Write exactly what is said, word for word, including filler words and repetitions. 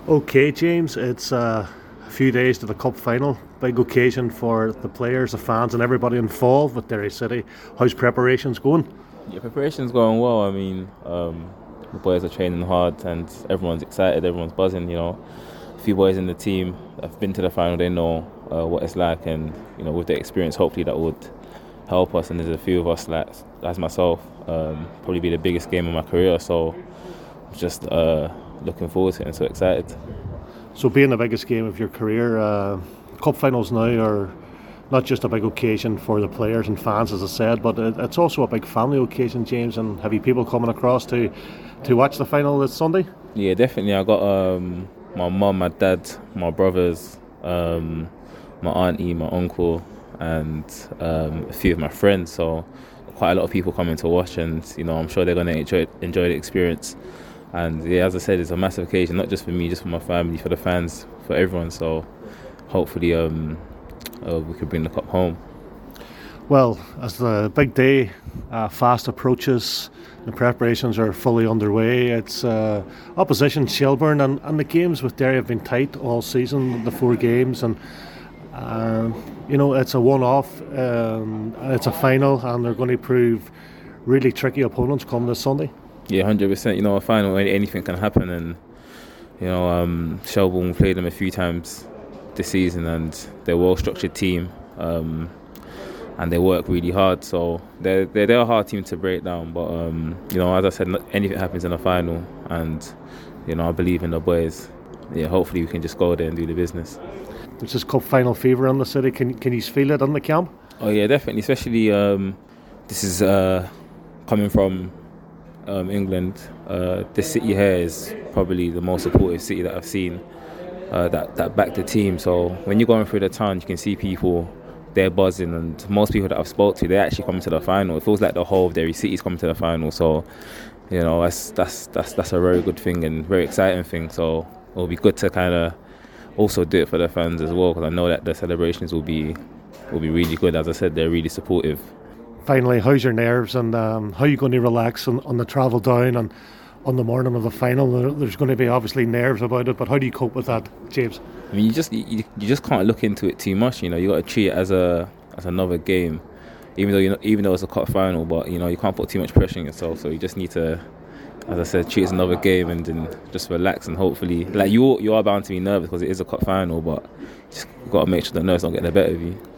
Okay, James, it's uh, a few days to the Cup final. Big occasion for the players, the fans, and everybody involved with Derry City. How's preparations going? Yeah, preparation's going well. I mean, um, the boys are training hard and everyone's excited, everyone's buzzing, you know. A few boys in the team have been to the final, they know uh, what it's like, and, you know, with the experience, hopefully that would help us. And there's a few of us, like, as myself, um, probably be the biggest game of my career, so just uh, looking forward to it and so excited. So, being the biggest game of your career, uh, Cup finals now are not just a big occasion for the players and fans, as I said, but it, it's also a big family occasion, James. And have you people coming across to to watch the final this Sunday? Yeah, definitely. I got um, my mum, my dad, my brothers, um, my auntie, my uncle, and um, a few of my friends. So quite a lot of people coming to watch, and you know, I'm sure they're going to enjoy enjoy the experience. And yeah, as I said, it's a massive occasion, not just for me, just for my family, for the fans, for everyone. So hopefully, um, uh, we could bring the cup home. Well, as the big day uh, fast approaches, the preparations are fully underway. It's uh, opposition Shelbourne, and, and the games with Derry have been tight all season, the four games, and uh, you know, it's a one-off, um, it's a final, and they're going to prove really tricky opponents come this Sunday. Yeah, one hundred percent. You know, a final, anything can happen, and you know, um, Shelbourne played them a few times this season, and they're a well-structured team, um, and they work really hard. So they're, they're they're a hard team to break down. But um, you know, as I said, anything happens in a final, and you know, I believe in the boys. Yeah, hopefully we can just go there and do the business. It's just cup final fever in the city. Can can you feel it in the camp? Oh yeah, definitely. Especially um, this is uh, coming from um, England. Uh, the city here is probably the most supportive city that I've seen. Uh, that that back the team. So when you're going through the town, you can see people. They're buzzing, and most people that I've spoke to, they're actually coming to the final. It feels like the whole of Derry City is coming to the final. So, you know, that's that's that's that's a very good thing and very exciting thing. So it'll be good to kind of also do it for the fans as well, because I know that the celebrations will be will be really good. As I said, they're really supportive. Finally, how's your nerves, and um, how are you going to relax on, on the travel down and on the morning of the final? There's going to be obviously nerves about it, but how do you cope with that, James? I mean, you just you, you just can't look into it too much. You know, you got to treat it as a as another game, even though you know, even though it's a cup final. But you know, you can't put too much pressure on yourself. So you just need to, as I said, treat it as another game, and then just relax, and hopefully, like you you are bound to be nervous because it is a cup final, but you just got to make sure the nerves don't get the better of you.